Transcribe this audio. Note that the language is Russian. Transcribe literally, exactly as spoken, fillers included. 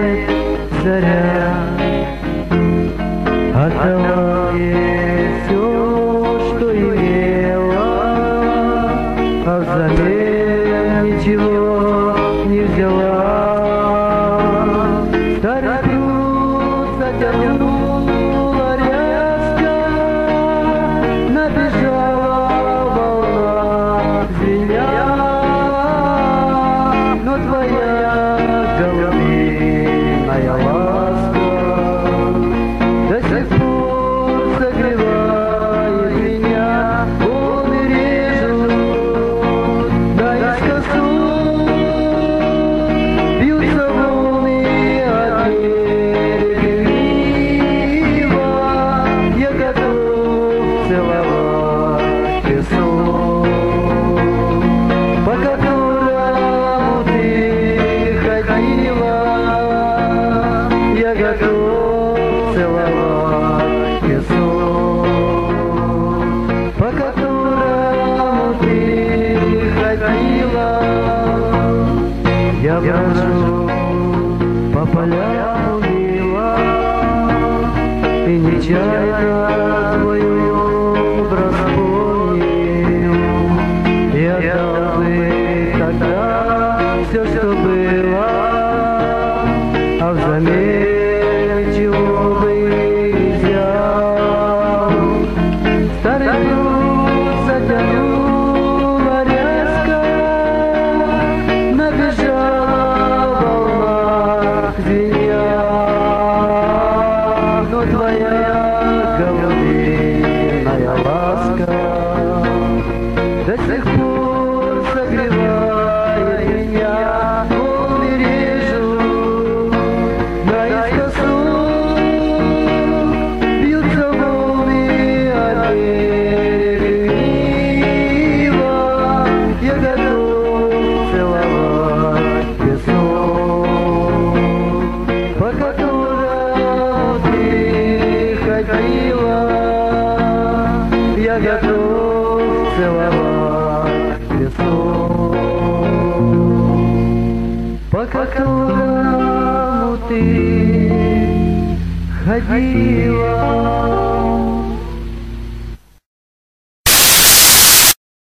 светит заря, отдала ей все, что имела, а взамен ничего не взяла. Старый пруд затянула резко, набежала волна звеня, но твоя голубиная ласка до сих пор согревает меня. Волны режут наискосок, бьются волны от берега Нива. Я готов целовать песок, по которому ты ходила. Я готов целовать песок, по которому ты ходила. Я брожу по полям мила и нечаянно твой образ помнил. Я дал бы тогда все, что было, а взамен чего бы не взял. Старый пруд затянула резко, набежала волна звеня, но твоя голубиная ласка до сих пор согревает меня. Волны режут наискосок, бьются волны от берега Нива. Я готов целовать песок, по которому ты ходила. Я готов целовать песок, по которому ты ходила.